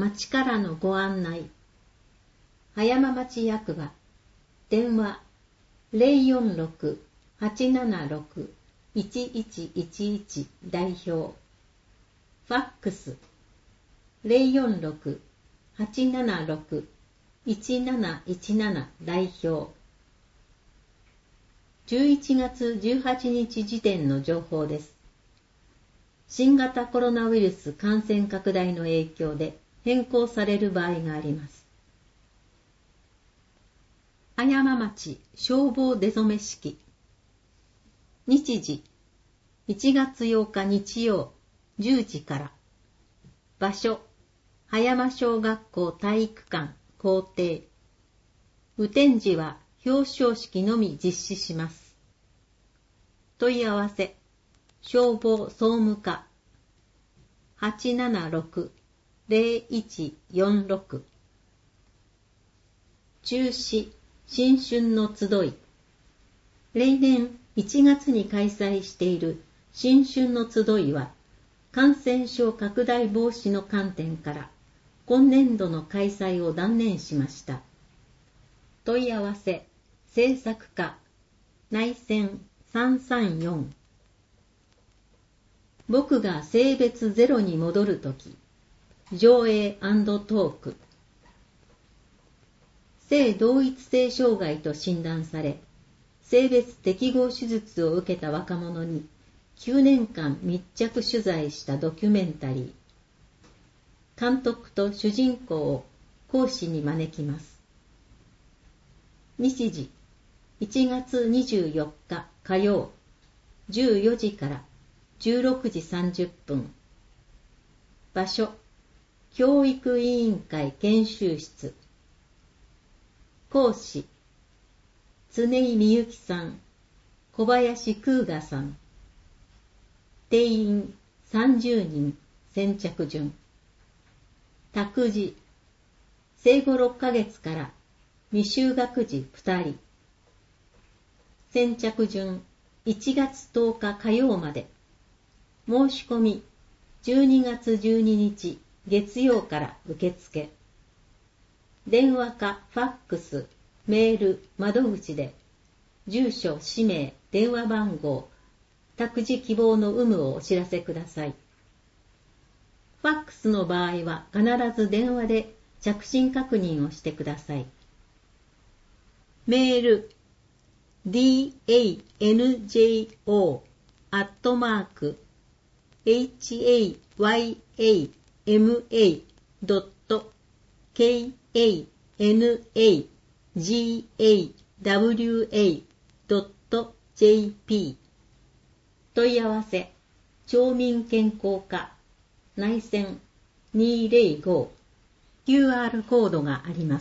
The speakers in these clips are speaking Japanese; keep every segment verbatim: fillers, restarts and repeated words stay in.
町からのご案内。葉山町役場、電話 ゼロよんろく はちななろく いちいちいちいち 代表。ファックス ゼロよんろく はちななろく いちなないちなな 代表。じゅういちがつじゅうはちにち時点の情報です。新型コロナウイルス感染拡大の影響で変更される場合があります。葉山町消防出初め式。日時いちがつようか日曜じゅうじから。場所葉山小学校体育館校庭。雨天時は表彰式のみ実施します。問い合わせ消防総務課 はちななろく ゼロいちよんろく。中止新春の集い。例年いちがつに開催している新春の集いは感染症拡大防止の観点から今年度の開催を断念しました。問い合わせ制作課内線さんさんよん。僕が性別ゼロに戻るとき、上映&トーク。性同一性障害と診断され、性別適合手術を受けた若者にきゅうねんかん密着取材したドキュメンタリー。監督と主人公を講師に招きます。日時いちがつにじゅうよっか火曜じゅうよじからじゅうろくじさんじゅっぷん。場所教育委員会研修室。講師常井美幸さん、小林空河さん。定員さんじゅうにん。先着順。託児生後ろっかげつから未就学児ふたり。先着順いちがつとおか火曜まで。申し込みじゅうにがつじゅうににち月曜から受付。電話かファックス、メール、窓口で住所、氏名、電話番号、託児希望の有無をお知らせください。ファックスの場合は必ず電話で着信確認をしてください。メール ディーエーエヌジェーオー アットマーク エイチエーワイエーエムエー ドット ケーエーエヌエージーエーダブリューエー ドット ジェーピー。問い合わせ町民健康課内線にーぜろご。キューアール コードがあります。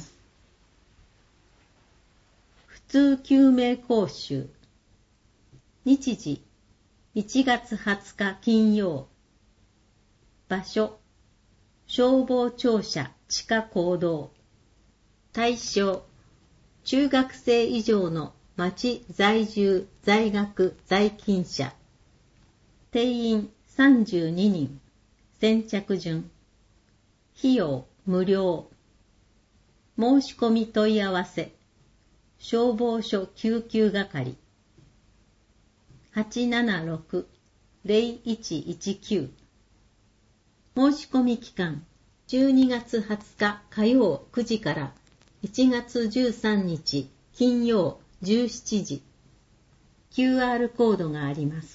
普通救命講習。日時いちがつはつか金曜。場所消防庁舎地下講堂。対象中学生以上の町在住在学在勤者。定員さんじゅうににん。先着順。費用無料。申し込み問い合わせ消防署救急係 はちななろく ゼロいちいちきゅう。申し込み期間じゅうにがつはつか火曜くじからいちがつじゅうさんにち金曜じゅうしちじ。キューアール コードがあります。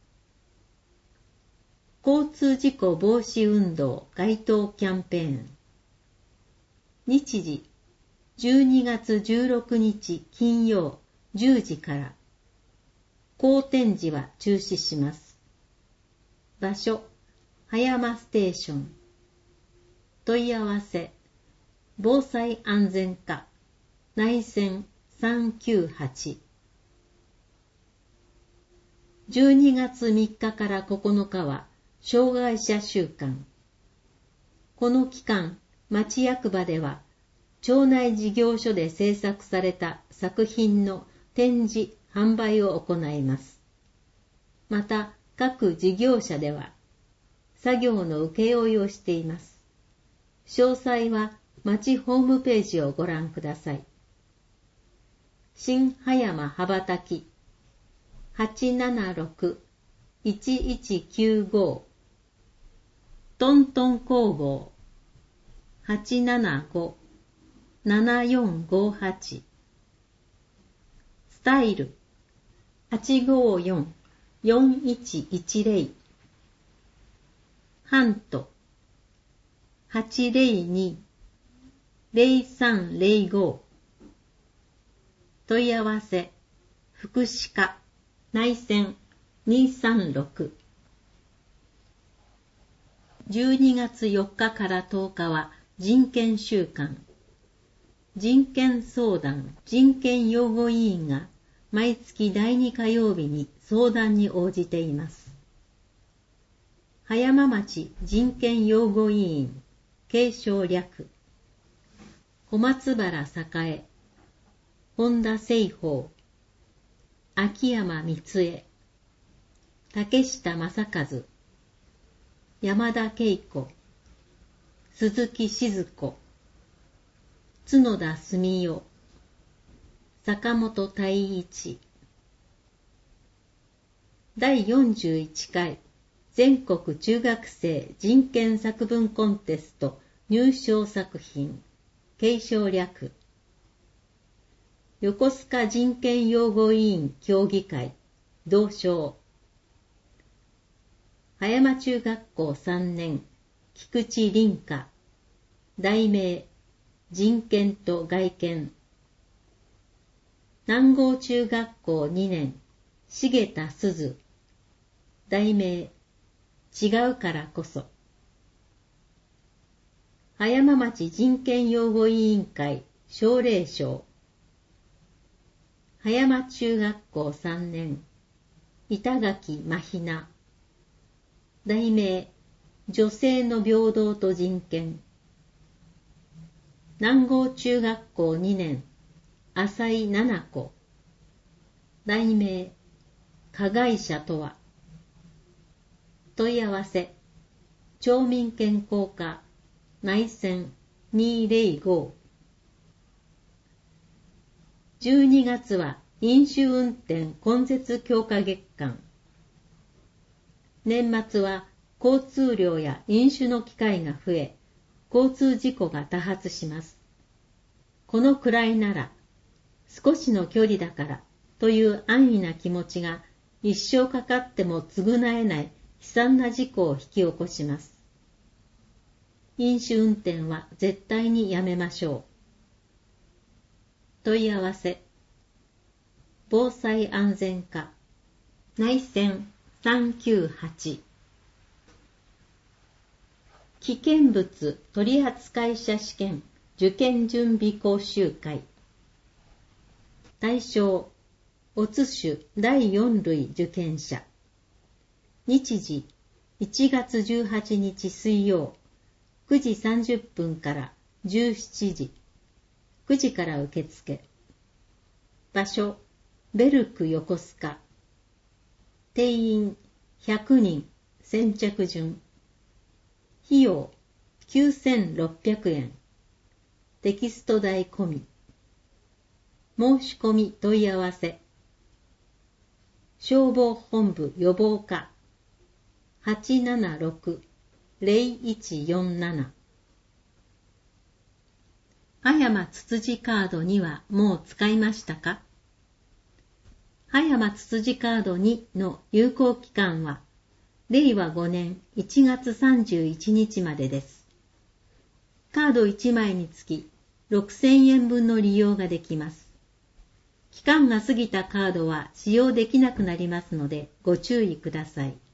交通事故防止運動街頭キャンペーン。日時じゅうにがつじゅうろくにち金曜じゅうじから。後展示は中止します。場所葉山ステーション。問い合わせ防災安全課内線さんきゅうはち。じゅうにがつみっかからここのかは障害者週間。この期間、町役場では町内事業所で制作された作品の展示・販売を行います。また、各事業者では作業の請負いをしています。 詳細は町ホームページをご覧ください。新葉山羽ばたき はちななろく いちいちきゅうご トントン工房 はちななご ななよんごはち スタイル はちごよん よんいちいちゼロ ハント はちゼロに ゼロさんゼロご 問い合わせ福祉課内線にさんろく。じゅうにがつよっかからとおかは人権週間。人権相談人権擁護委員が毎月だいに火曜日に相談に応じています。葉山町人権擁護委員継承略小松原栄本田清宝秋山光恵竹下正和山田恵子鈴木静子角田澄代坂本太一だいよんじゅういっかい全国中学生人権作文コンテスト入賞作品継承略横須賀人権擁護委員協議会同賞葉山中学校さんねん菊池凛香題名人権と外見南郷中学校にねん重田鈴題名違うからこそ葉山町人権擁護委員会奨励賞葉山中学校さんねん板垣真ひな題名女性の平等と人権南郷中学校にねん浅井奈々子題名加害者とは問い合わせ町民健康課内線にゼロごじゅうにがつは飲酒運転根絶強化月間年末は交通量や飲酒の機会が増え交通事故が多発しますこのくらいなら少しの距離だからという安易な気持ちが一生かかっても償えない悲惨な事故を引き起こします。飲酒運転は絶対にやめましょう。問い合わせ防災安全課内線さんきゅうはち危険物取扱者試験受験準備講習会対象おつ種だいよん類受験者日時いちがつじゅうはちにち水曜くじさんじゅっぷんからじゅうしちじくじから受付場所ベルク横須賀定員ひゃくにん先着順費用きゅうせんろっぴゃくえんテキスト代込み申し込み問い合わせ消防本部予防課 はちななろく ゼロいちよんなな 葉山つつじカードにはもう使いましたか？葉山つつじカードにの有効期間はれいわごねんいちがつさんじゅういちにちまでです。カードいちまいにつきろくせんえんぶんの利用ができます。期間が過ぎたカードは使用できなくなりますのでご注意ください。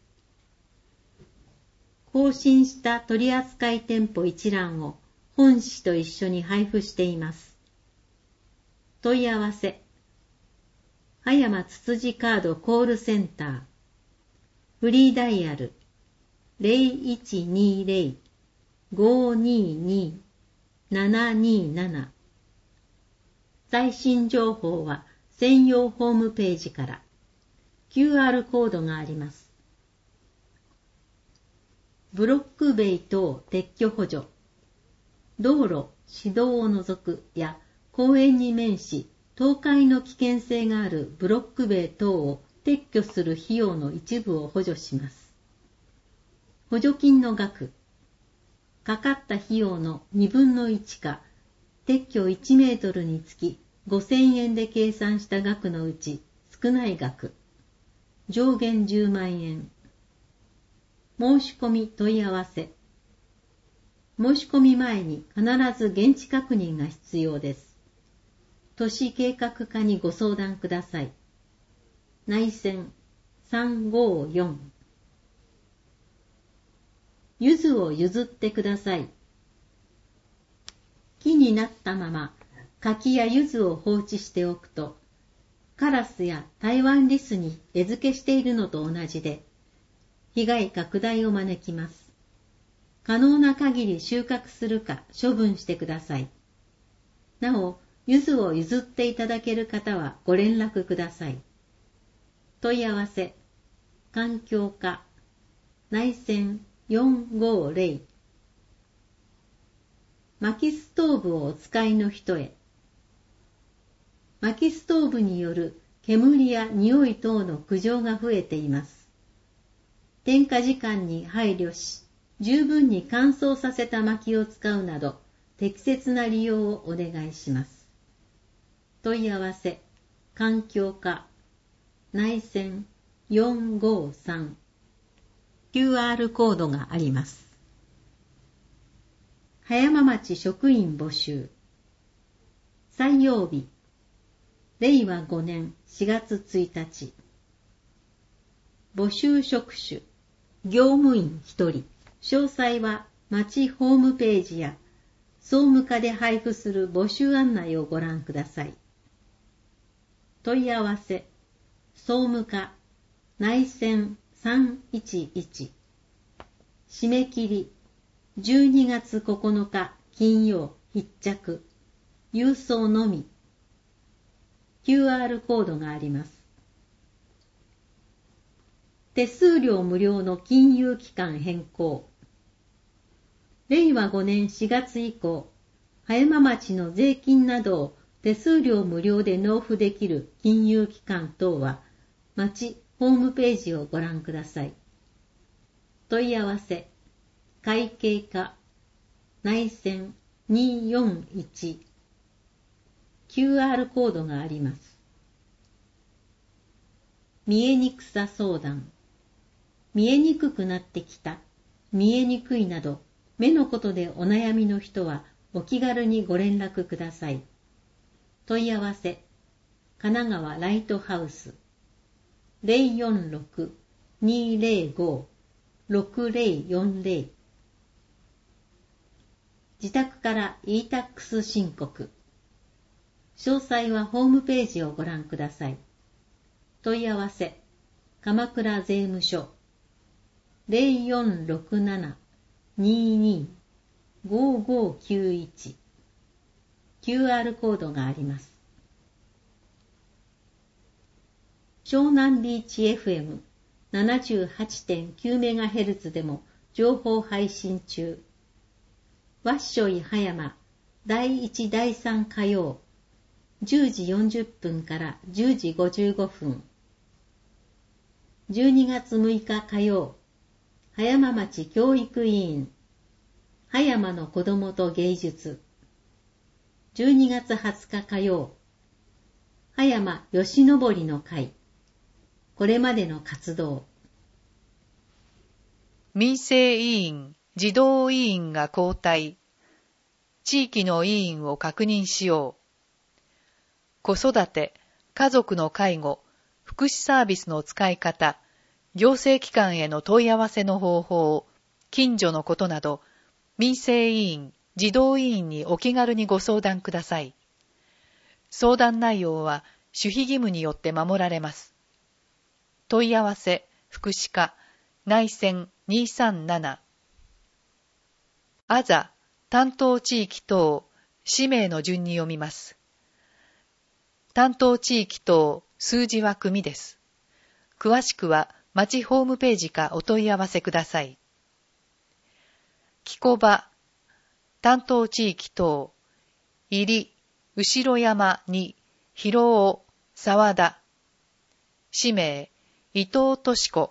更新した取扱店舗一覧を本紙と一緒に配布しています。問い合わせ葉山つつじカードコールセンターフリーダイヤル ゼロいちにゼロ ごにに ななになな 最新情報は専用ホームページから キューアール コードがあります。ブロック塀等撤去補助道路、市道を除くや公園に面し、倒壊の危険性があるブロック塀等を撤去する費用の一部を補助します。補助金の額、かかった費用のにぶんのいちか、撤去いちメートルにつきごせんえんで計算した額のうち少ない額、上限じゅうまんえん。申し込み問い合わせ。申し込み前に必ず現地確認が必要です。都市計画課にご相談ください。内線さんごよん。柚子を譲ってください。木になったまま柿や柚子を放置しておくと、カラスや台湾リスに餌付けしているのと同じで、被害拡大を招きます。可能な限り収穫するか処分してください。なお、柚子を譲っていただける方はご連絡ください。問い合わせ、環境課、内線よんごぜろ。薪ストーブをお使いの人へ。薪ストーブによる煙や匂い等の苦情が増えています。点火時間に配慮し、十分に乾燥させた薪を使うなど、適切な利用をお願いします。問い合わせ、環境課、内線よんごさん。キューアール コードがあります。葉山町職員募集。採用日、れいわごねんしがつついたち。募集職種、業務員ひとり。詳細は町ホームページや総務課で配布する募集案内をご覧ください。問い合わせ、総務課、内線さんいちいち。締め切り、じゅうにがつここのか金曜必着。郵送のみ。キューアール コードがあります。手数料無料の金融機関変更。れいわごねんしがつ以降、葉山町の税金などを手数料無料で納付できる金融機関等は、町ホームページをご覧ください。問い合わせ、会計課、内線によんいち。キューアール コードがあります。見えにくさ相談。見えにくくなってきた、見えにくいなど、目のことでお悩みの人はお気軽にご連絡ください。問い合わせ、神奈川ライトハウス、ぜろよんろく にぜろご ろくぜろよんぜろ。自宅から イータックス 申告。詳細はホームページをご覧ください。問い合わせ、鎌倉税務署、ぜろよんろくなな にに ごごきゅういち。キューアール コードがあります。湘南ビーチ エフエムななじゅうはちてんきゅうメガヘルツ でも情報配信中。わっしょい葉山だいいちだいさん火曜じゅうじよんじゅっぷんからじゅうじごじゅうごふん。じゅうにがつむいか火曜、葉山町教育委員、葉山の子どもと芸術。じゅうにがつはつか火曜、葉山よしのぼりの会。これまでの活動。 民生委員、児童委員が交代。地域の委員を確認しよう。子育て、家族の介護、福祉サービスの使い方、行政機関への問い合わせの方法、近所のことなど、民生委員、児童委員にお気軽にご相談ください。相談内容は守秘義務によって守られます。問い合わせ、福祉課、内線にさんなな。あざ、担当地域等、氏名の順に読みます。担当地域等、数字は組です。詳しくは、町ホームページかお問い合わせください。きこば、 担当地域等、入り、後山に、広尾、沢田。氏名、伊藤敏子。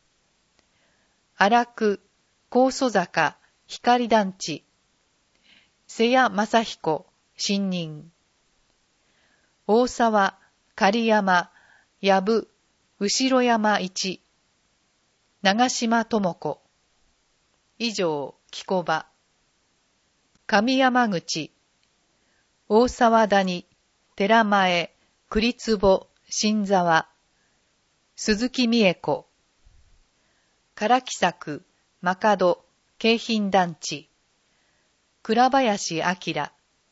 荒久、高祖坂、光団地。瀬谷正彦、新任。大沢、狩山、藪、後山一。長島智子。以上、木小場。上山口。大沢谷、寺前、栗坪、新沢。鈴木美恵子。唐木作、真門、京浜団地。倉林明。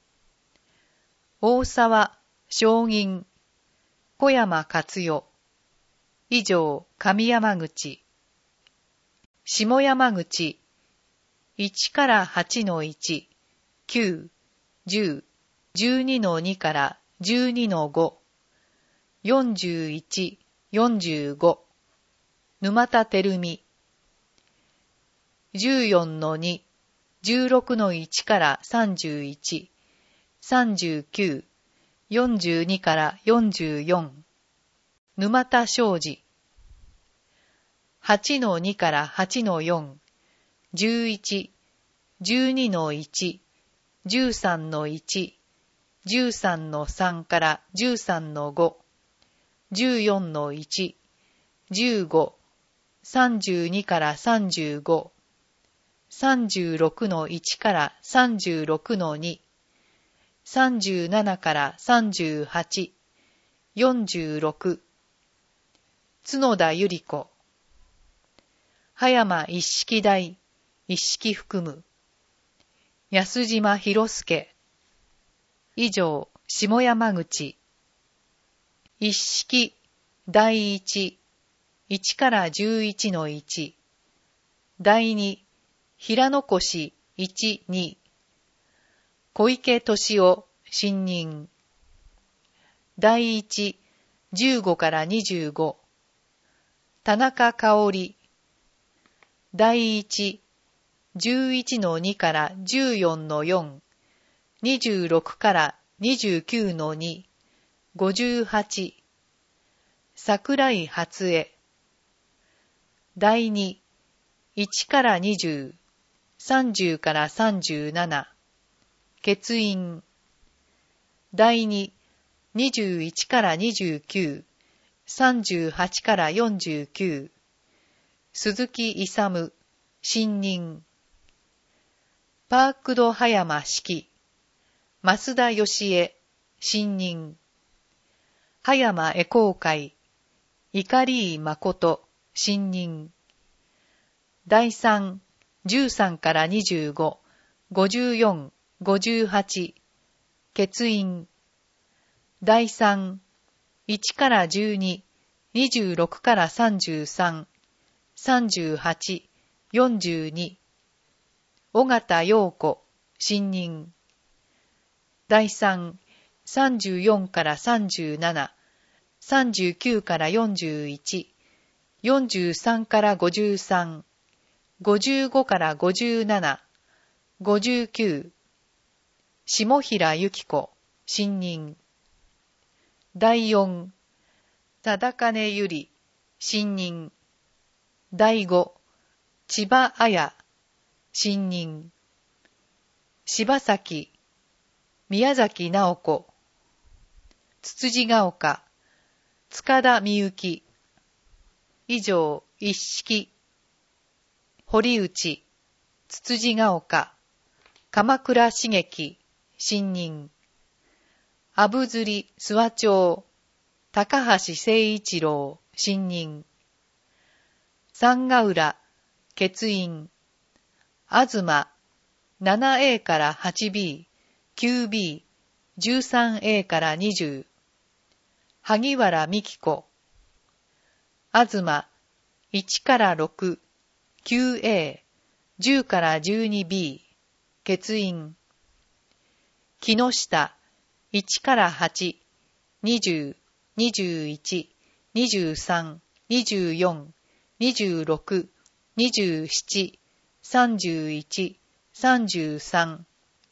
大沢、正銀。小山勝代。以上、上山口。下山口。いちからはちのいち、きゅう、じゅう、じゅうにのにからじゅうにのご、よんじゅういち、よんじゅうご。沼田照美。じゅうよんのに、じゅうろくのいちからさんじゅういち、さんじゅうきゅう、よんじゅうにからよんじゅうよん。沼田昌司。はちのにからはちのよん、じゅういち、じゅうにのいち、じゅうさんのいち、じゅうさんのさんからじゅうさんのご、じゅうよんのいち、じゅうご、さんじゅうにからさんじゅうご、さんじゅうろくのいちからさんじゅうろくのに、さんじゅうななからさんじゅうはち、よんじゅうろく。角田百合子。葉山一式大、一式含む。安島博介。以上、下山口。一式、第一、いちからじゅういちのいち。第二、平野越いち、に。小池敏夫、新任。第一、じゅうごからにじゅうご。田中香織。第一、じゅういちのにからじゅうよんのよん、にじゅうろくからにじゅうきゅうのに、ごじゅうはち。桜井初江。第二、いちからにじゅう、さんじゅうからさんじゅうなな。欠員。第二、にじゅういちからにじゅうきゅう、さんじゅうはちからよんじゅうきゅう。鈴木勇、新任。パークド葉山式。増田義恵、新任。葉山絵工会。碇井誠、新任。第三、じゅうさんからにじゅうご、ごじゅうよん、ごじゅうはち。欠員。第三、いちからじゅうに、にじゅうろくからさんじゅうさん、さんじゅうはち、よんじゅうに。尾形陽子、新任。第三、さんじゅうよんからさんじゅうなな、さんじゅうきゅうからよんじゅういち、よんじゅうさんからごじゅうさん、ごじゅうごからごじゅうなな、ごじゅうきゅう。下平由紀子、新任。第四、忠金由里、新任。第五、千葉彩、新任。柴崎、宮崎直子。つつじが丘、塚田美幸。以上、一式。堀内、つつじが丘、鎌倉茂樹、新任。あぶずり諏訪町、高橋誠一郎、新任。三ヶ浦、欠員。東、ななエー から はちビー、きゅうビー、じゅうさんエー からにじゅう。萩原美希子。東、いちからろく、きゅうエー、じゅうからじゅうにビー、欠員。木下、いちからはち、にじゅう、にじゅういち、にじゅうさん、にじゅうよん、にじゅうろく、にじゅうなな、さんじゅういち、さんじゅうさん。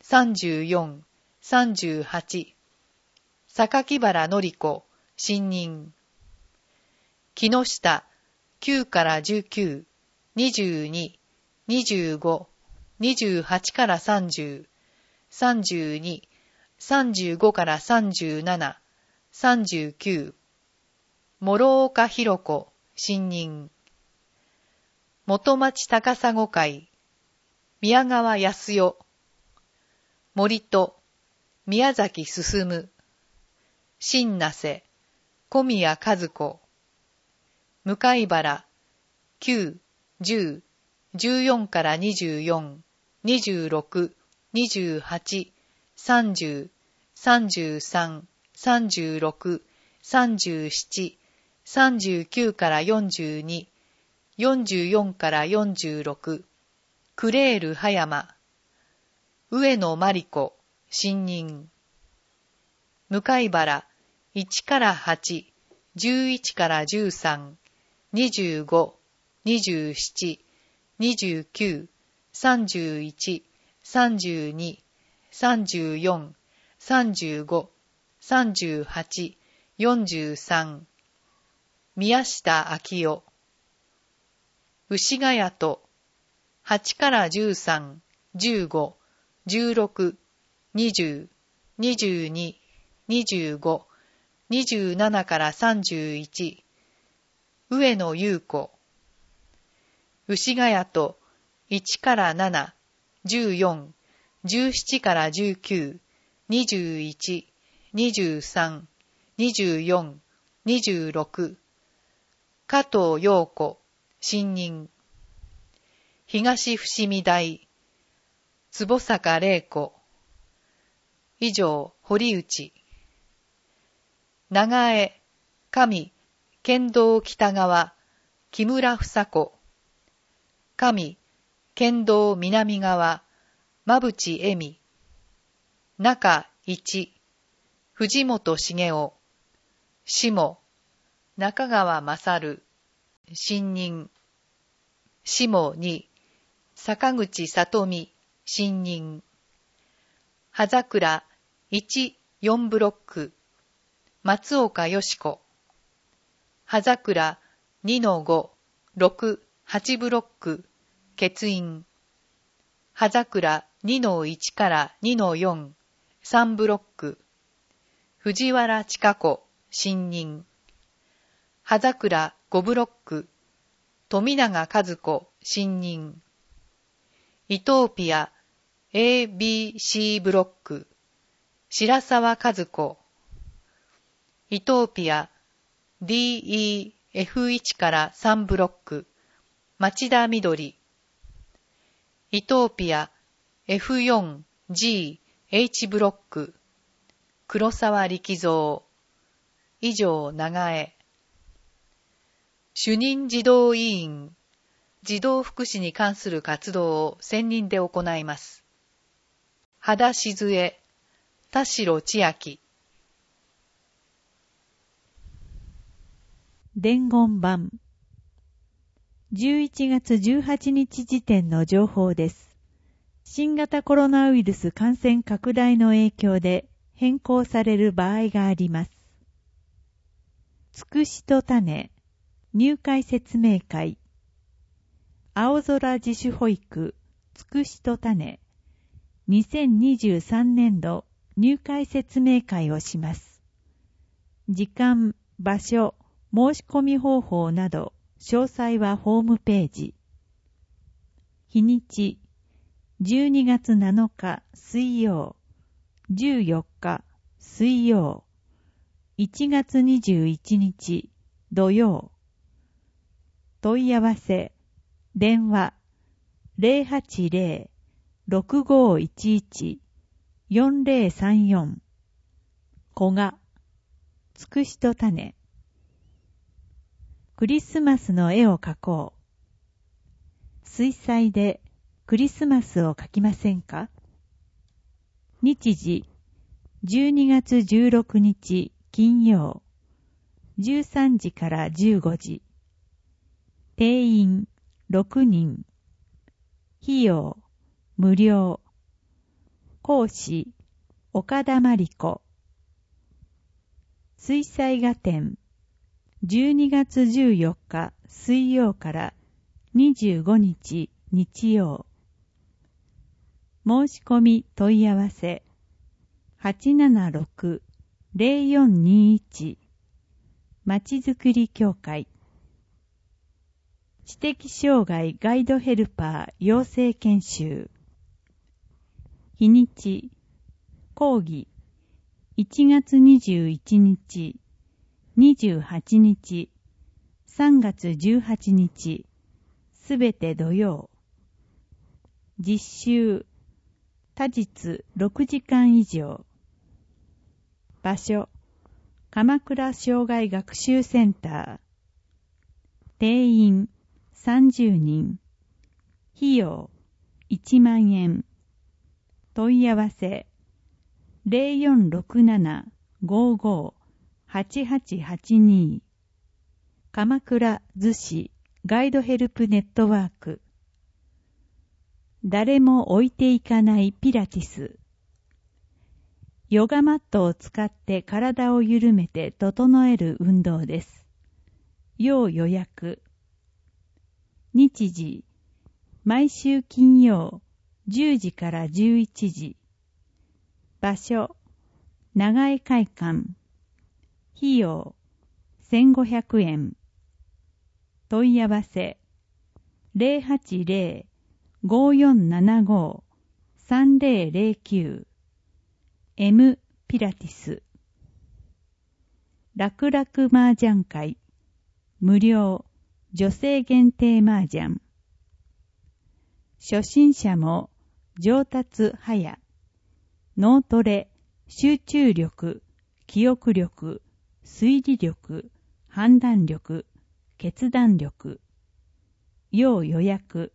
さんじゅうよん、さんじゅうはち、榊原典子、新任。木下、きゅうからじゅうきゅう、にじゅうに、にじゅうご、にじゅうはちからさんじゅう、さんじゅうに、さんじゅうごからさんじゅうなな、さんじゅうきゅう。諸岡弘子、新任。元町高砂会、宮川康代。森戸、宮崎進。新那瀬、小宮和子。向原、きゅう、じゅう、じゅうよんからにじゅうよん、にじゅうろく、にじゅうはち、さんじゅう、さんじゅうさん、さんじゅうろく、さんじゅうなな、さんじゅうきゅうからよんじゅうに、よんじゅうよんからよんじゅうろく、クレール葉山。上野真理子、新任。向原、いちからはち、じゅういちからじゅうさん、にじゅうご、にじゅうなな、にじゅうきゅう、さんじゅういち、さんじゅうに、さんじゅうよん、さんじゅうご、さんじゅうはち、よんじゅうさん。宮下昭夫。牛ヶ谷と、はちからじゅうさん、じゅうご、じゅうろく、にじゅう、にじゅうに、にじゅうご、にじゅうななからさんじゅういち。上野優子。牛ヶ谷と、いちからなな、じゅうよん、じゅうななからじゅうきゅう、にじゅういち、にじゅうさん、にじゅうよん、にじゅうろく。加藤陽子、新任。東伏見台、坪坂玲子。以上、堀内。長江、上、県道北側、木村房子。上、県道南側、馬淵恵美。中一、藤本茂雄。下、中川勝。新任。下二、坂口里美。新任。葉桜いち、よんブロック。松岡よし子。葉桜にのご、ろく、はちブロック。欠員。葉桜にのいちからにのよん、さんブロック。藤原千佳子、新任。葉桜ごブロック。富永和子、新任。イトーピア エービーシー ブロック。白沢和子。イトーピア ディーイーエフいち からさんブロック。町田みどり。イトーピア エフよんジーエイチ ブロック。黒沢力蔵。以上、長江。主任児童委員。児童福祉に関する活動を専任で行います。羽田静江、田代千秋。 伝言版。じゅういちがつじゅうはちにち時点の情報です。新型コロナウイルス感染拡大の影響で変更される場合があります。つくしと種、入会説明会。青空自主保育、つくしと種、にせんにじゅうさんねんど入会説明会をします。時間、場所、申し込み方法など、詳細はホームページ。日にち、じゅうにがつなのか水曜、じゅうよっか水曜、いちがつにじゅういちにち土曜。問い合わせ、電話 ゼロはちゼロ ろくごいちいち よんゼロさんよん。古賀、つくしと種。クリスマスの絵を描こう。水彩でクリスマスを描きませんか？日時、じゅうにがつじゅうろくにち金曜、じゅうさんじからじゅうごじ。定員ろくにん。費用無料。 講師岡田真理子。水彩画展じゅうにがつじゅうよっか水曜からにじゅうごにち日曜。申し込み問い合わせ はちななろく ゼロよんにいち まちづくり協会。知的障害ガイドヘルパー養成研修。日にち講義いちがつにじゅういちにち、にじゅうはちにち、さんがつじゅうはちにち、すべて土曜。実習、多日ろくじかん以上。場所、鎌倉障害学習センター。定員さんじゅうにん。費用いちまんえん。問い合わせゼロよんろくなな ごーごー はちはちはちに。鎌倉逗子ガイドヘルプネットワーク。誰も置いていかないピラティス。ヨガマットを使って体を緩めて整える運動です。要予約。日時、毎週金曜じゅうじからじゅういちじ。場所、長江会館。費用、せんごひゃくえん。問い合わせ、ゼロはちゼロ ごーよんななご さんゼロゼロきゅう。M ピラティス。楽々麻雀会。無料、女性限定麻雀。初心者も上達早。脳トレ、集中力、記憶力、推理力、判断力、決断力。要予約。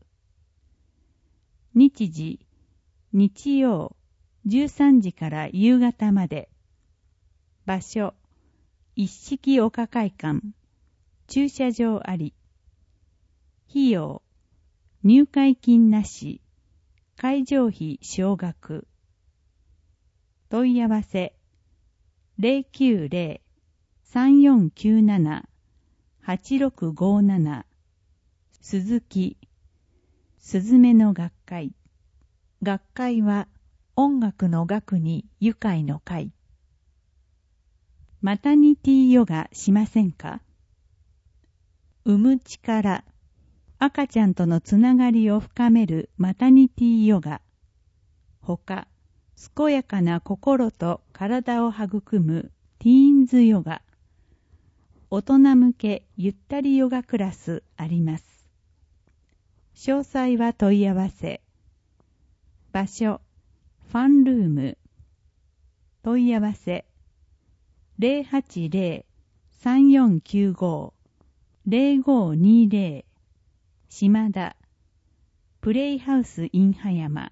日時、日曜じゅうさんじから夕方まで。場所、一式岡会館。駐車場あり。費用、入会金なし。会場費少額。問い合わせゼロきゅうゼロ さんよんきゅうなな はちろくごなな。鈴木。すずめの学会。学会は音楽の学に愉快の会。マタニティヨガしませんか？産む力。赤ちゃんとのつながりを深めるマタニティヨガ。ほか、健やかな心と体を育むティーンズヨガ。大人向けゆったりヨガクラスあります。詳細は問い合わせ。場所、ファンルーム。問い合わせ。ゼロはちゼロ さんよんきゅうご ゼロごにゼロ。島田。プレイハウスイン葉山。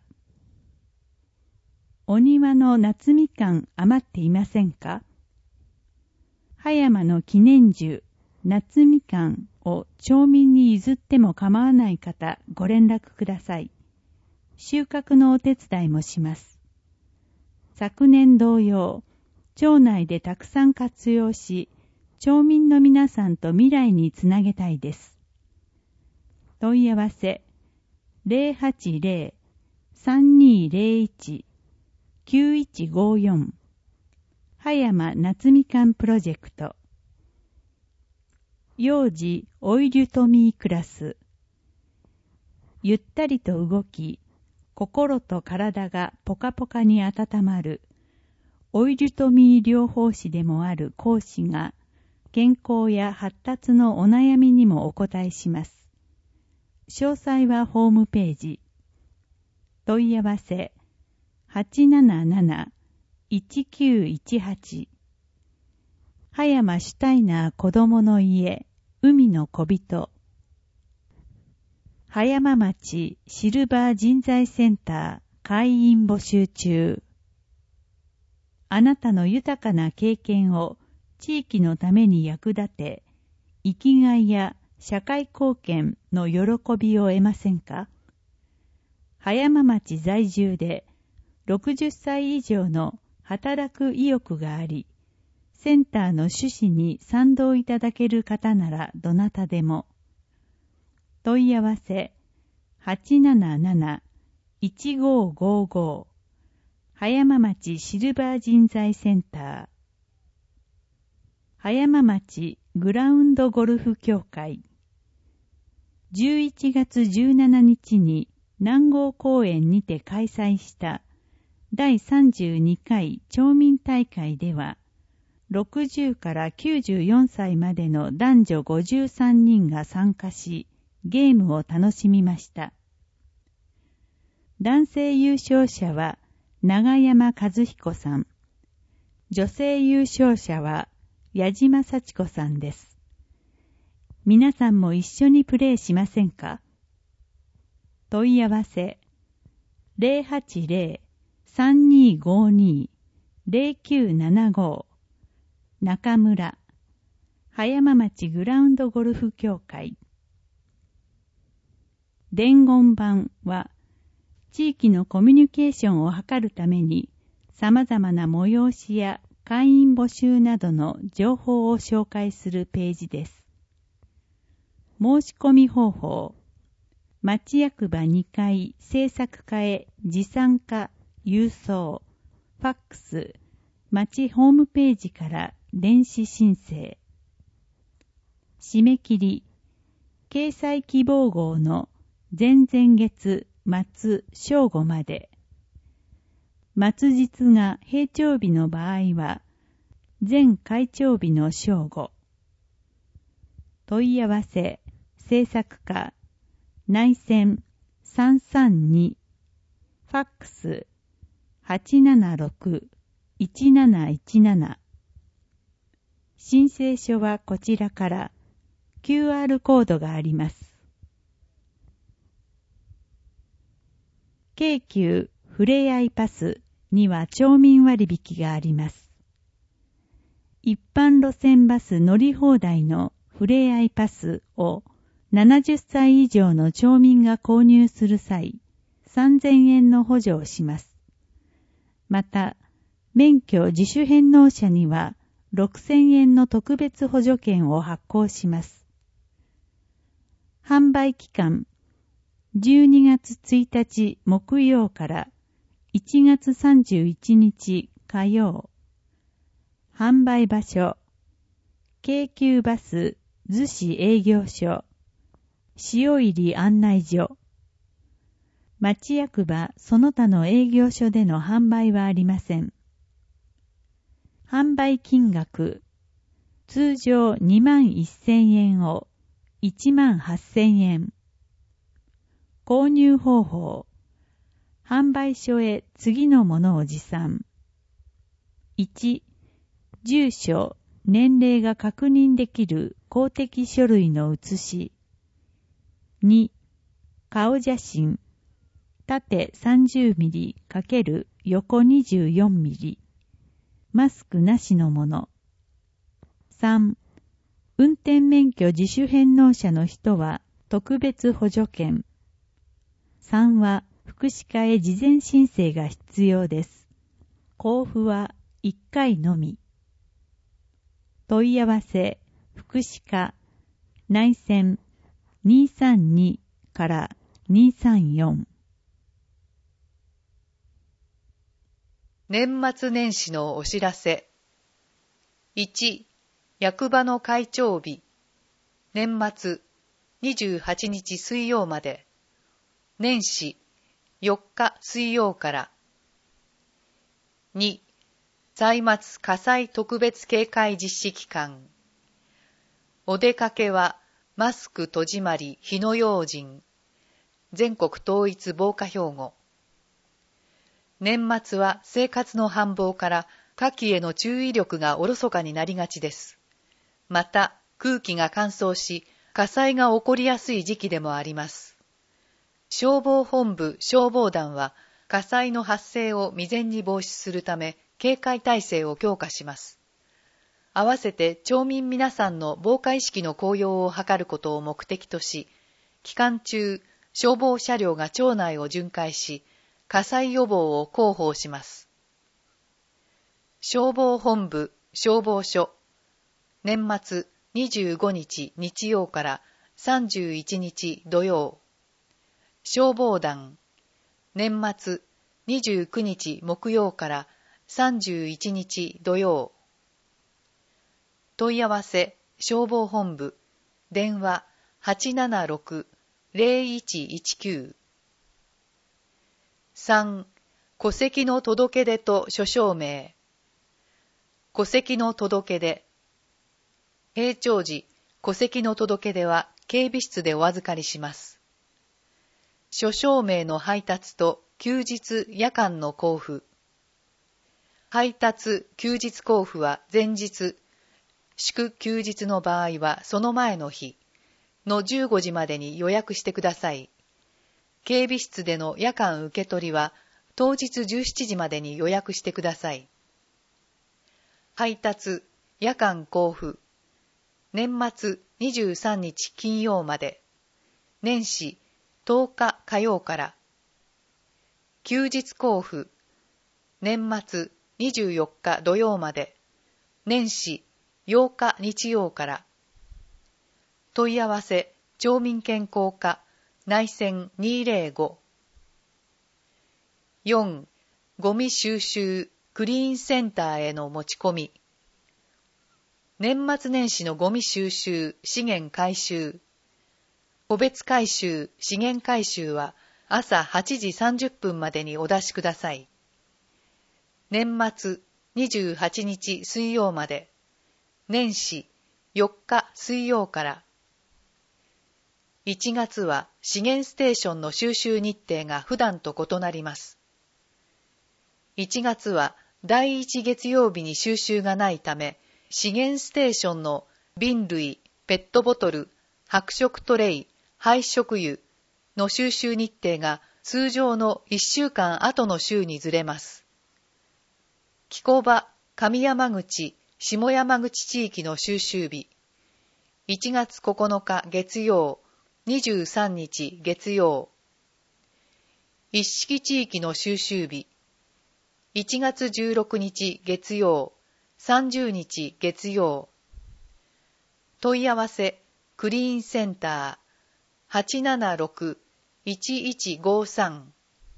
お庭の夏みかん余っていませんか？葉山の記念樹、夏みかんを町民に譲っても構わない方、ご連絡ください。収穫のお手伝いもします。昨年同様、町内でたくさん活用し、町民の皆さんと未来につなげたいです。問い合わせゼロはちゼロ さんにゼロいち きゅういちごよん。葉山夏みかんプロジェクト。幼児オイリュトミークラス。ゆったりと動き、心と体がポカポカに温まるオイリュトミー療法士でもある講師が健康や発達のお悩みにもお答えします。詳細はホームページ。問い合わせはちなななな いちきゅういちはち。葉山シュタイナー子どもの家、海の小人。葉山町シルバー人材センター会員募集中。あなたの豊かな経験を地域のために役立て、生きがいや社会貢献の喜びを得ませんか？葉山町在住でろくじゅっさい以上の働く意欲があり、センターの趣旨に賛同いただける方ならどなたでも。問い合わせ はちなななな いちごごご 葉山町シルバー人材センター、葉山町グラウンドゴルフ協会。じゅういちがつじゅうしちにちに南郷公園にて開催しただいさんじゅうにかい町民大会では、ろくじゅうからきゅうじゅうよんさいまでの男女ごじゅうさんにんが参加し、ゲームを楽しみました。男性優勝者は長山和彦さん、女性優勝者は矢島幸子さんです。皆さんも一緒にプレーしませんか？問い合わせ ゼロはちゼロ さんにごに ゼロきゅうななご 中村葉山町グラウンドゴルフ協会。伝言板は地域のコミュニケーションを図るために様々な催しや会員募集などの情報を紹介するページです。申し込み方法、町役場にかい制作課へ持参か郵送、ファックス、町ホームページから電子申請。締め切り、掲載希望号の前々月末正午まで。末日が平常日の場合は、前会長日の正午。問い合わせ、制作課、内線さんさんに、ファックスはちななろく いちなないちなな。申請書はこちらからキューアール コードがあります。京急ふれあいパスには町民割引があります。一般路線バス乗り放題のふれあいパスをななじゅっさい以上の町民が購入する際、さんぜんえんの補助をします。また、免許自主返納者にはろくせんえんの特別補助券を発行します。販売期間、じゅうにがつついたち木曜からいちがつさんじゅういちにち火曜。販売場所、京急バス逗子営業所、塩入案内所。町役場その他の営業所での販売はありません。販売金額、通常にまんせんえんをいちまんはっせんえん。購入方法、販売所へ次のものを持参。いち、住所、年齢が確認できる公的書類の写し。に、顔写真、縦さんじゅうミリ×横にじゅうよんミリ、マスクなしのもの。さん、運転免許自主返納者の人は特別補助券。さんは福祉課へ事前申請が必要です。交付はいっかいのみ。問い合わせ、福祉課、内線にさんにからにさんよん。 年末年始のお知らせ。いち、役場の会長日。年末にじゅうはちにち水曜まで。年始よっか水曜から。に、歳末火災特別警戒実施期間。お出かけはマスク戸締まり火の用心。全国統一防火標語。年末は生活の繁忙から火気への注意力がおろそかになりがちです。また空気が乾燥し火災が起こりやすい時期でもあります。消防本部消防団は火災の発生を未然に防止するため警戒態勢を強化します。合わせて町民皆さんの防火意識の向上を図ることを目的とし、期間中消防車両が町内を巡回し、 火災予防を広報します。消防本部消防署、年末にじゅうごにち日曜からさんじゅういちにち土曜。消防団、年末にじゅうくにち木曜からさんじゅういちにち土曜。問い合わせ消防本部、電話 はちななろく ゼロいちいちきゅう。さん. 戸籍の届け出と諸証明。戸籍の届け出。閉庁時、戸籍の届け出は警備室でお預かりします。諸証明の配達と休日夜間の交付。配達休日交付は前日、祝休日の場合はその前の日のじゅうごじまでに予約してください。警備室での夜間受け取りは当日じゅうしちじまでに予約してください。配達夜間交付。年末にじゅうさんにち金曜まで。年始とおか火曜から。休日交付。年末にじゅうよっか土曜まで。年始ようか日曜から。問い合わせ町民健康課内線にぜろご。よん. ゴミ収集クリーンセンターへの持ち込み。年末年始のゴミ収集資源回収。個別回収資源回収は朝はちじさんじゅっぷんまでにお出しください。年末にじゅうはちにち水曜まで。年始よっか水曜から。いちがつは資源ステーションの収集日程が普段と異なります。いちがつはだいいち月曜日に収集がないため、資源ステーションの瓶類、ペットボトル、白色トレイ、廃食油の収集日程が通常のいっしゅうかん後の週にずれます。木古場、上山口、下山口地域の収集日、いちがつここのか月曜、にじゅうさんにち月曜。一色地域の収集日、いちがつじゅうろくにち月曜、さんじゅうにち月曜。問い合わせクリーンセンター はちななろく いちいちごさん。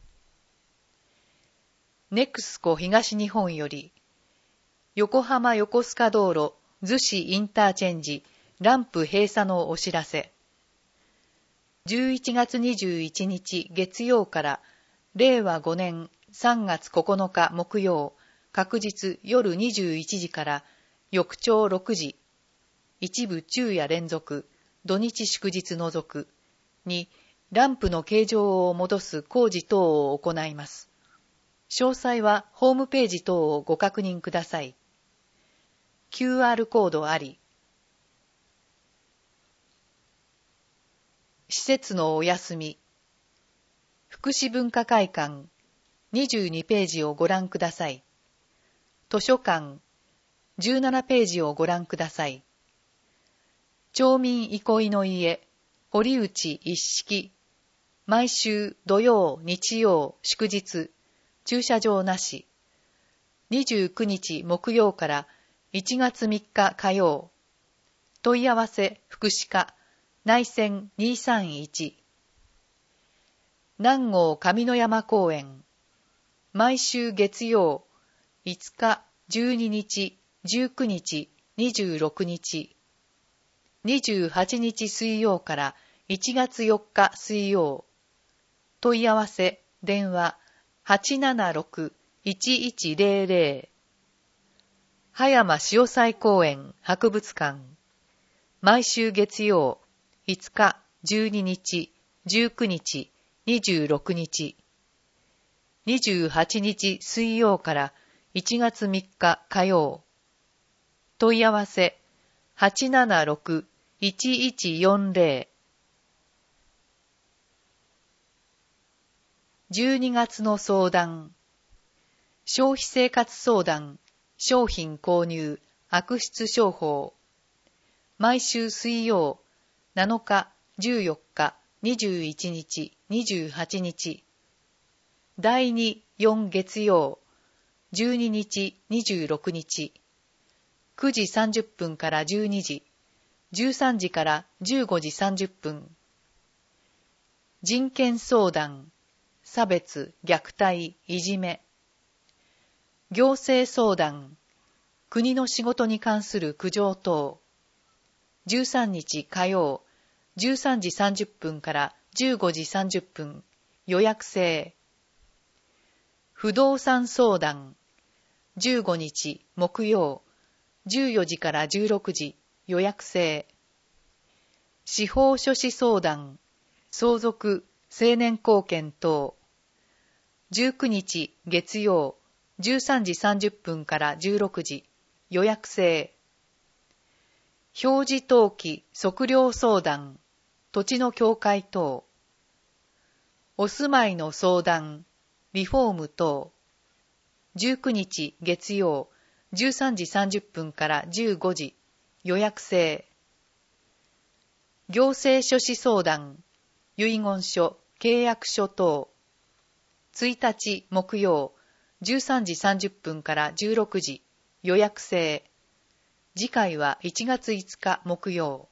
ネクスコ東日本より横浜横須賀道路逗子インターチェンジランプ閉鎖のお知らせ。じゅういちがつにじゅういちにち月曜かられいわごねんさんがつここのか木曜、確日夜にじゅういちじから翌朝ろくじ、一部昼夜連続、土日祝日除くにランプの形状を戻す工事等を行います。詳細はホームページ等をご確認ください。キューアール コードあり。施設のお休み。福祉文化会館にじゅうにページをご覧ください。図書館じゅうななページをご覧ください。町民憩いの家堀内一式。毎週土曜、日曜、祝日、駐車場なし。にじゅうくにち木曜からいちがつみっか火曜。問い合わせ福祉課内線にさんいち。南郷上野山公園。毎週月曜、いつか、じゅうににち、じゅうくにち、にじゅうろくにち。にじゅうはちにち水曜からいちがつよっか水曜。問い合わせ電話 はちななろく いちいちゼロゼロ。葉山潮祭公園博物館。毎週月曜、いつか、じゅうににち、じゅうくにち、にじゅうろくにち。にじゅうはちにち水曜からいちがつみっか火曜。問い合わせ はちななろく いちいちよんゼロ。じゅうにがつの相談。消費生活相談、商品購入、悪質商法。毎週水曜、なのか、じゅうよっか、にじゅういちにち、にじゅうはちにち。 だいに、よん月曜、じゅうににち、にじゅうろくにち、くじさんじゅっぷんからじゅうにじ、じゅうさんじからじゅうごじさんじゅっぷん。人権相談、差別、虐待、いじめ。行政相談、国の仕事に関する苦情等。じゅうさんにち火曜、じゅうさんじさんじゅっぷんからじゅうごじさんじゅっぷん、予約制。不動産相談、じゅうごにち木曜、じゅうよじからじゅうろくじ、予約制。司法書士相談、相続、成年後見等。じゅうくにち月曜、じゅうさんじさんじゅっぷんからじゅうろくじ、予約制。表示登記、測量相談、土地の境界等。お住まいの相談、リフォーム等。じゅうくにち月曜、じゅうさんじさんじゅっぷんからじゅうごじ、予約制。行政書士相談、遺言書、契約書等。いちにち木曜、じゅうさんじさんじゅっぷんからじゅうろくじ、予約制。次回はいちがついつか木曜。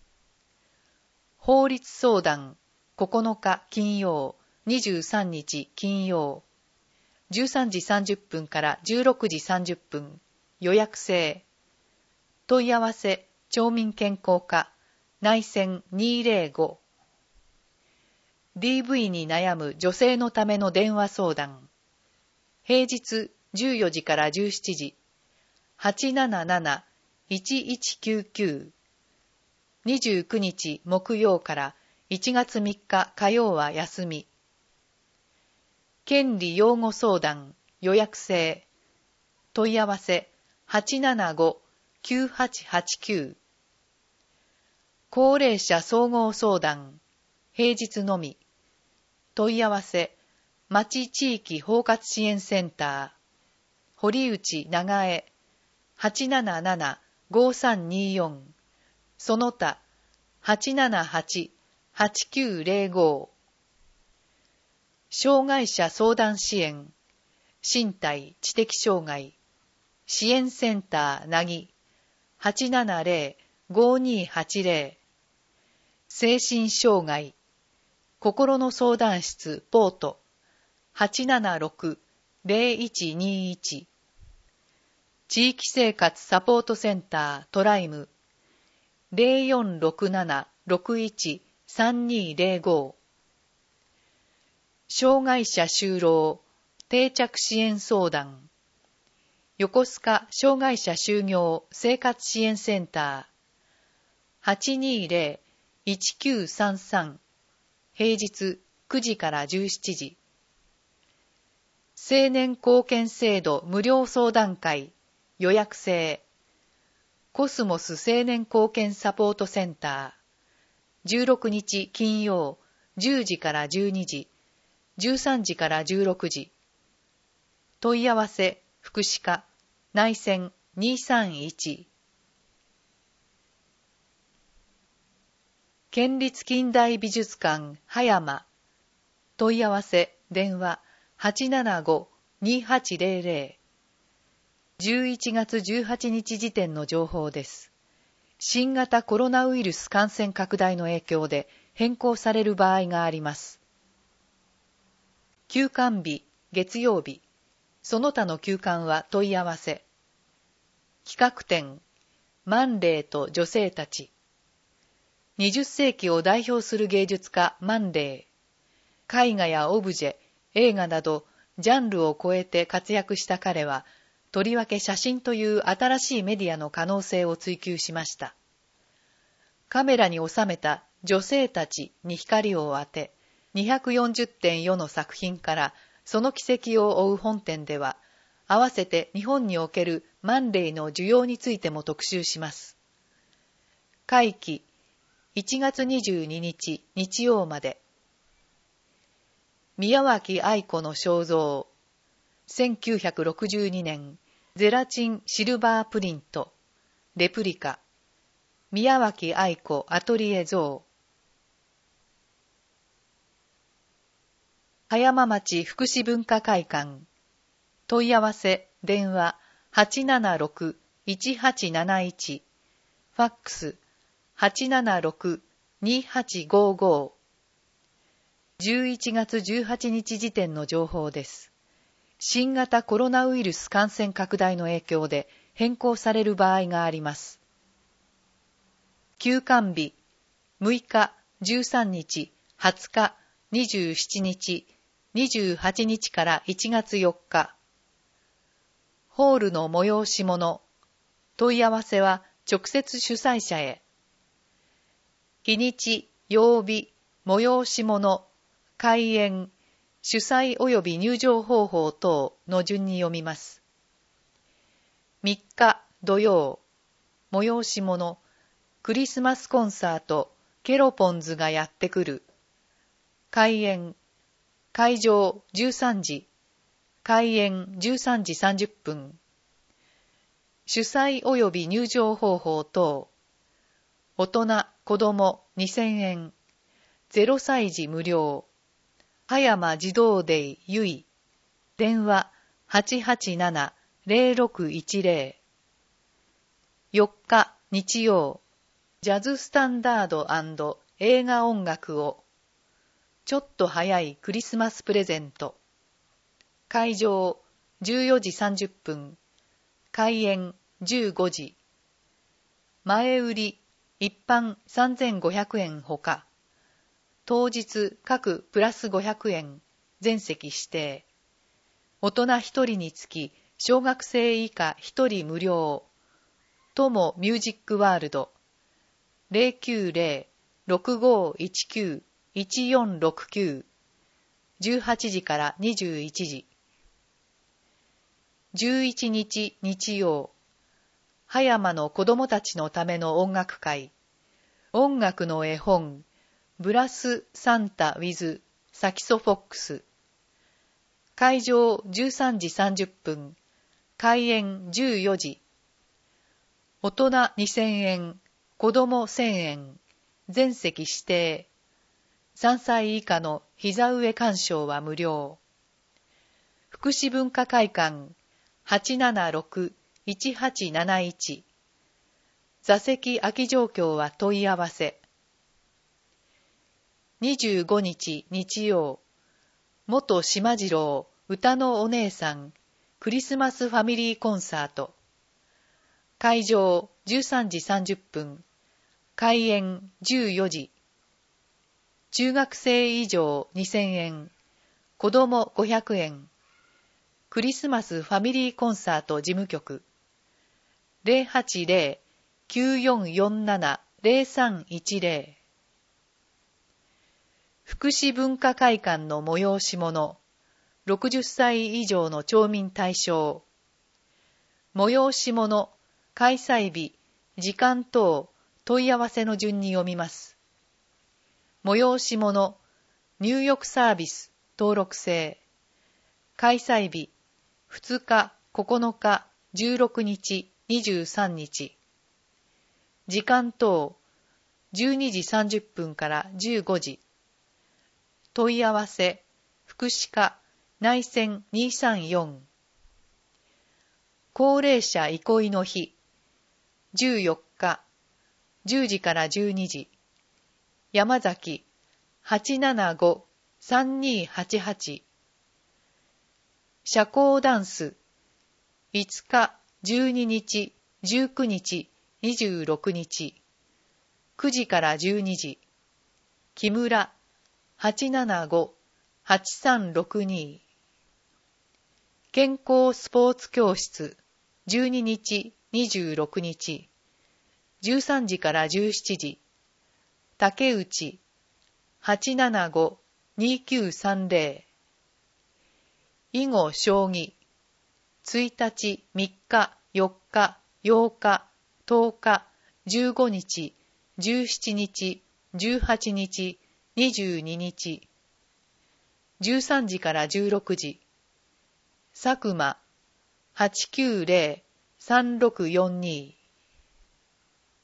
法律相談、ここのか金曜、にじゅうさんにち金曜。じゅうさんじさんじゅっぷんからじゅうろくじさんじゅっぷん、予約制。問い合わせ、町民健康課、内線にーぜろご。ディーブイ に悩む女性のための電話相談。平日じゅうよじからじゅうしちじ、はちなななな、いちいちきゅうきゅう。にじゅうくにち木曜からいちがつみっか火曜は休み。権利擁護相談、予約制。問い合わせ、はちななご、きゅうはちはちきゅう。高齢者総合相談、平日のみ。問い合わせ、町地域包括支援センター、堀内長江、はちなななな、ごさんによん。その他、はちななはち、はちきゅうぜろご。障害者相談支援、身体、知的障害、支援センターなぎ、はちななぜろ、ごにはちぜろ。精神障害、心の相談室ポート、はちななろく、ぜろいちにいち。地域生活サポートセンタートライム、ぜろよんろくなな、ろくいち、さんにぜろご。障害者就労、定着支援相談。横須賀障害者就業生活支援センター、はちにぜろ、いちきゅうさんさん。平日くじからじゅうしちじ。青年貢献制度無料相談会、予約制。コスモス青年貢献サポートセンター、じゅうろくにち金曜、じゅうじからじゅうにじ、じゅうさんじからじゅうろくじ。問い合わせ、福祉課、内線にさんいち。県立近代美術館葉山。問い合わせ、電話、はちななご、にはちぜろぜろ。じゅういちがつじゅうはちにち時点の情報です。新型コロナウイルス感染拡大の影響で変更される場合があります。休館日、月曜日。その他の休館は問い合わせ。企画展、マンレーと女性たち。にじゅっせいきを代表する芸術家マンレー。絵画やオブジェ、映画などジャンルを超えて活躍した彼は、とりわけ写真という新しいメディアの可能性を追求しました。カメラに収めた女性たちに光を当て、にひゃくよんじゅってんよの作品からその軌跡を追う本展では、合わせて日本におけるマンレーの需要についても特集します。会期いちがつにじゅうににち日曜まで。宮脇愛子の肖像、せんきゅうひゃくろくじゅうにねん、ゼラチンシルバープリント、レプリカ、宮脇愛子アトリエ像。 葉山町福祉文化会館。問い合わせ、電話 はちななろく いちはちなないち、ファックス はちななろく にはちごご。じゅういちがつじゅうはちにち時点の情報です。新型コロナウイルス感染拡大の影響で変更される場合があります。休館日、むいか、じゅうさんにち、はつか、にじゅうしちにち、にじゅうはちにちからいちがつよっか。ホールの催し物、問い合わせは直接主催者へ。日にち、曜日、催し物、開演、主催及び入場方法等の順に読みます。みっか土曜、催し物、クリスマスコンサート、ケロポンズがやってくる。開演、会場じゅうさんじ、開演じゅうさんじさんじゅっぷん。主催及び入場方法等。大人、子供にせんえん。ゼロさいじ無料。葉山児童デイゆい。電話 はちはちなな ぜろろくいちぜろ。よっか日曜。ジャズスタンダード&映画音楽を。ちょっと早いクリスマスプレゼント。会場じゅうよじさんじゅっぷん。開演じゅうごじ。前売り一般さんぜんごひゃくえんほか。当日各プラスごひゃくえん。全席指定。大人ひとりにつき小学生以下ひとり無料。ともミュージックワールド ゼロきゅうゼロ ろくごいちきゅう いちよんろくきゅう。じゅうはちじからにじゅういちじ。じゅういちにち日曜。葉山の子供たちのための音楽会。音楽の絵本、ブラスサンタ with サキソフォックス。会場じゅうさんじさんじゅっぷん。開演じゅうよじ。大人にせんえん、子供せんえん。全席指定。さんさい以下の膝上鑑賞は無料。福祉文化会館 はちななろく いちはちなないち。座席空き状況は問い合わせ。にじゅうごにち日曜。元島次郎歌のお姉さんクリスマスファミリーコンサート。会場じゅうさんじさんじゅっぷん。開演じゅうよじ。中学生以上にせんえん。子供ごひゃくえん。クリスマスファミリーコンサート事務局 ゼロはちゼロ きゅうよんよんなな ゼロさんいちゼロ。福祉文化会館の催し物。ろくじゅっさい以上の町民対象。催し物、開催日、時間等、問い合わせの順に読みます。催し物、入浴サービス、登録制。開催日、ふつか、ここのか、じゅうろくにち、にじゅうさんにち。時間等、じゅうにじさんじゅっぷんからじゅうごじ。問い合わせ、福祉課、内線にさんよん。高齢者憩いの日、じゅうよっか、じゅうじからじゅうにじ。山崎、はちななご さんにはちはち。社交ダンス、いつか、じゅうににち、じゅうくにち、にじゅうろくにち。くじからじゅうにじ。木村、はちななご はちさんろくに。健康スポーツ教室、じゅうににち、にじゅうろくにち。じゅうさんじからじゅうしちじ。竹内、はちななご にきゅうさんぜろ。囲碁将棋、ついたち、みっか、よっか、ようか、とおか、じゅうごにち、じゅうしちにち、じゅうはちにち、にじゅうににち。じゅうさんじからじゅうろくじ。佐久間、はちきゅうゼロ さんろくよんに。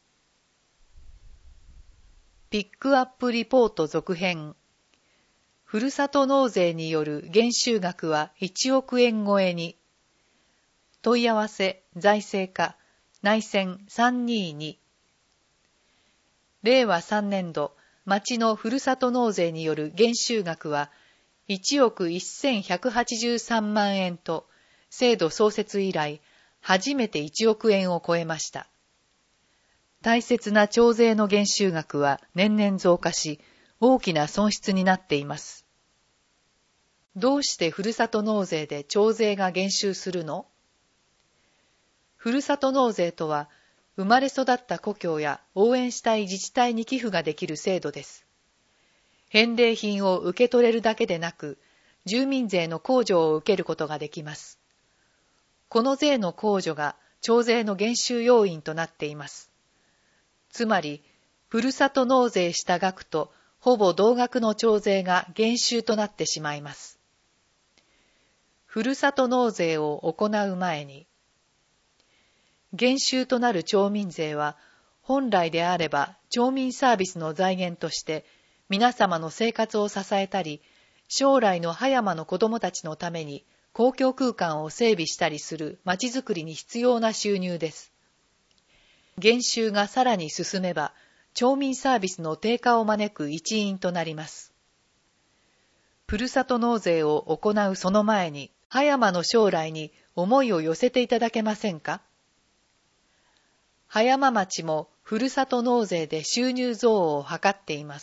ピックアップリポート続編。 ふるさと納税による減収額はいちおくえん超えに。問い合わせ財政課内線さんにーに。れいわさんねんど、町のふるさと納税による減収額はいちおくせんひゃくはちじゅうさんまんえんと、制度創設以来、初めていちおくえんを超えました。大切な徴税の減収額は年々増加し、大きな損失になっています。どうしてふるさと納税で徴税が減収するの？ふるさと納税とは、生まれ育った故郷や応援したい自治体に寄付ができる制度です。返礼品を受け取れるだけでなく、住民税の控除を受けることができます。この税の控除が徴税の減収要因となっています。つまり、ふるさと納税した額とほぼ同額の徴税が減収となってしまいます。ふるさと納税を行う前に、減収となる町民税は、本来であれば町民サービスの財源として、皆様の生活を支えたり、将来の葉山の子どもたちのために公共空間を整備したりするまちづくりに必要な収入です。減収がさらに進めば、町民サービスの低下を招く一因となります。ふるさと納税を行うその前に、葉山の将来に思いを寄せていただけませんか？葉山町もふるさと納税で収入増を図っています。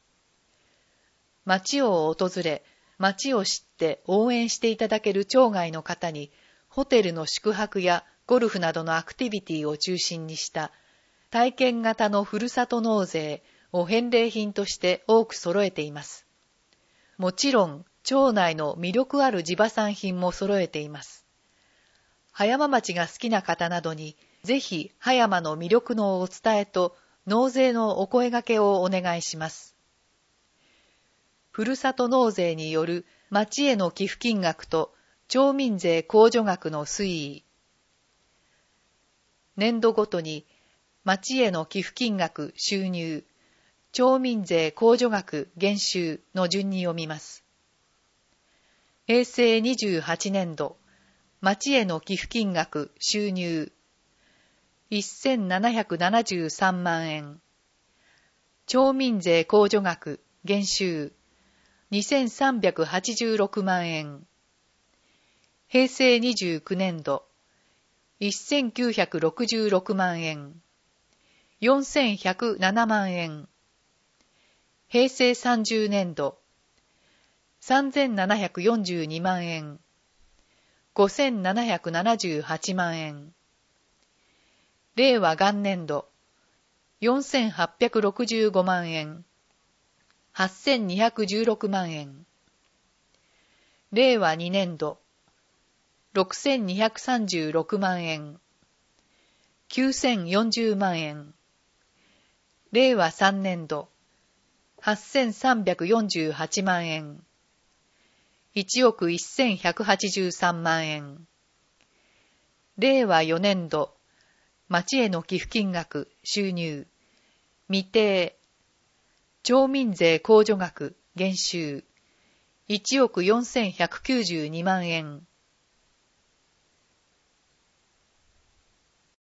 町を訪れ、町を知って応援していただける町外の方に、ホテルの宿泊やゴルフなどのアクティビティを中心にした体験型のふるさと納税を返礼品として多く揃えています。もちろん、町内の魅力ある地場産品も揃えています。葉山町が好きな方などに、ぜひ葉山の魅力のお伝えと納税のお声掛けをお願いします。ふるさと納税による町への寄付金額と町民税控除額の推移。年度ごとに町への寄付金額収入、町民税控除額減収の順に読みます。へいせいにじゅうはちねんど、町への寄付金額収入、せんななひゃくななじゅうさんまんえん。町民税控除額減収、にせんさんびゃくはちじゅうろくまんえん。へいせいにじゅうきゅうねんど、せんきゅうひゃくろくじゅうろくまんえん。よんせんひゃくななまんえん。へいせいさんじゅうねんど、さんぜんななひゃくよんじゅうにまんえん。ごせんななひゃくななじゅうはちまんえん。れいわ元年度、よんせんはっぴゃくろくじゅうごまんえん。はっせんにひゃくじゅうろくまんえん。れいわにねんど、ろくせんにひゃくさんじゅうろくまんえん。きゅうせんよんじゅうまんえん。れいわさんねんど、はっせんさんびゃくよんじゅうはちまんえん。いちおくせんひゃくはちじゅうさんまんえん。れいわよねんど、町への寄付金額収入、未定、町民税控除額減収、いちおくよんせんひゃくきゅうじゅうにまんえん。